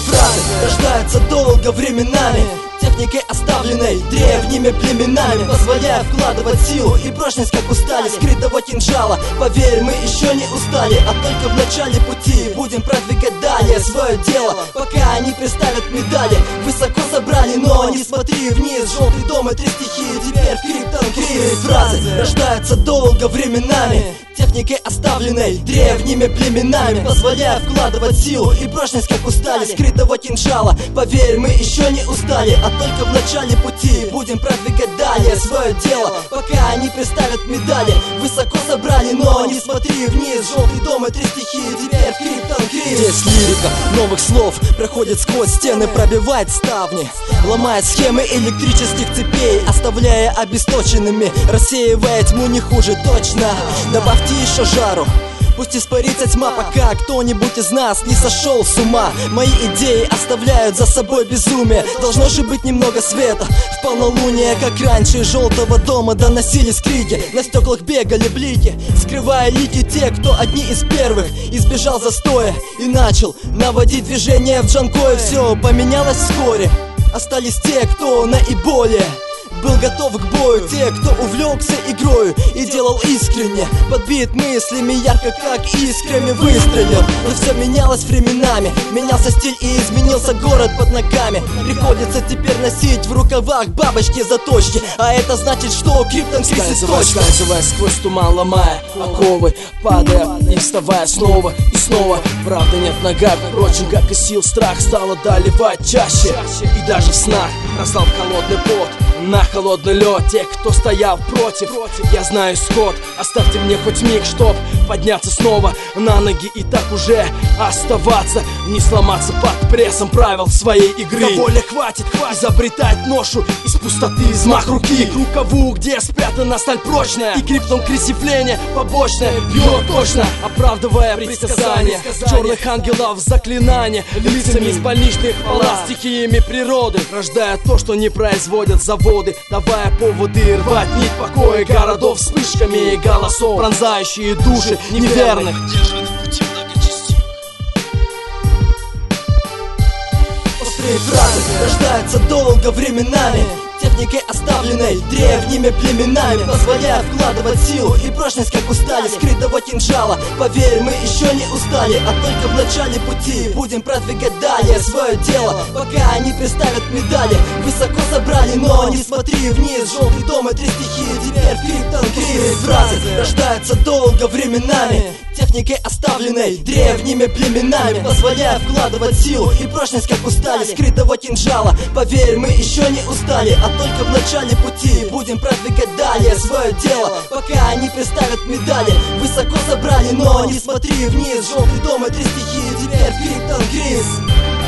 фразы рождаются долго временами, техникой, оставленной древними племенами, позволяя вкладывать силу и прочность, как у стали скрытого кинжала. Поверь, мы еще не устали, а только в начале пути. Будем продвигать далее свое дело, пока они представят медали. Высоко забрали, но не смотри вниз. Желтый дом и 3 стихии, теперь в Криптон кризис. Фразы рождаются долго временами, техникой, оставленной древними племенами, позволяя вкладывать силу и прочность, как у стали скрытого кинжала. Поверь, мы еще не устали, а только в начале пути. Будем продвигать далее свое дело, пока они представят медали. Высоко забрали, но не смотри вниз. Желтый дом и 3 стихии, теперь в Криптон кризис. Здесь лирика новых слов проходит сквозь стены, пробивает ставни, ломает схемы электрических цепей, оставляя обесточенными, рассеивая тьму не хуже точно. Добавьте еще жару, пусть испарится тьма, пока кто-нибудь из нас не сошел с ума. Мои идеи оставляют за собой безумие. Должно же быть немного света в полнолуние, как раньше из желтого дома доносились крики. На стеклах бегали блики, скрывая лики те, кто одни из первых избежал застоя и начал наводить движение в Джанкое. Все поменялось вскоре, остались те, кто наиболее был готов к бою, те, кто увлекся игрою и делал искренне, подбит мыслями ярко, как искрами выстрелил. Но все менялось временами, менялся стиль и изменился город под ногами. Приходится теперь носить в рукавах бабочки-заточки, а это значит, что Криптон кризис точно. Скользывая сквозь туман, ломая оковы, падая и вставая снова и снова. Правда нет в ногах, впрочем, как и сил, страх стал одолевать чаще. И даже в снах разлал холодный пот на холодный лед тех, кто стоял против. Я знаю исход, оставьте мне хоть миг, чтоб подняться снова на ноги и так уже оставаться, не сломаться под прессом правил своей игры. На воле хватит изобретать ношу из пустоты, взмах руки к рукаву, где спрятана сталь прочная, и Криптон кресифление побочное бьет точно, оправдывая предсказания черных ангелов, заклинания лицами из больничных палат, стихиями природы, рождая то, что не производят заводы, давая поводы рвать нить покоя городов вспышками голосов, пронзающие души неверных. Острые фразы рождаются долго временами, техникой, оставленной древними племенами, позволяя вкладывать силу и прочность, как у стали скрытого кинжала. Поверь, мы еще не устали, а только в начале пути. Будем продвигать далее свое дело, пока они представят медали. Высоко забрали, но не смотри вниз. Желтый дом и 3 стихии, теперь в Криптон кризис. Фразы рождаются долго временами, техникой, оставленной древними племенами, позволяя вкладывать силу и прочность, как у стали скрытого кинжала. Поверь, мы еще не устали, а только в начале пути. Будем продвигать далее свое дело, пока они представят медали. Высоко забрали, но не смотри вниз. Желтый дом и 3 стихии, теперь в Криптон кризис.